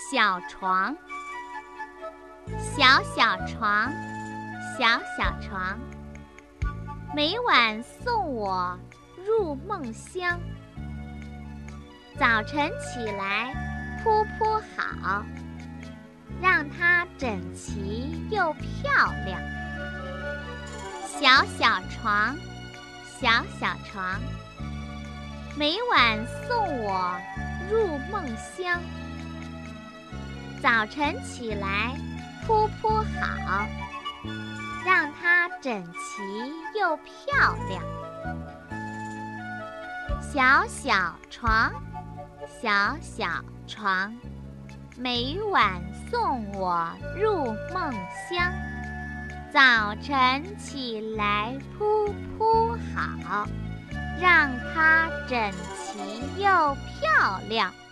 小床，小小床，小小床，每晚送我入梦乡。早晨起来铺铺好，让它整齐又漂亮。小小床，小小床，每晚送我入梦乡。早晨起来铺铺好，让它整齐又漂亮。小小床，小小床，每晚送我入梦乡。早晨起来铺铺好，让它整齐又漂亮。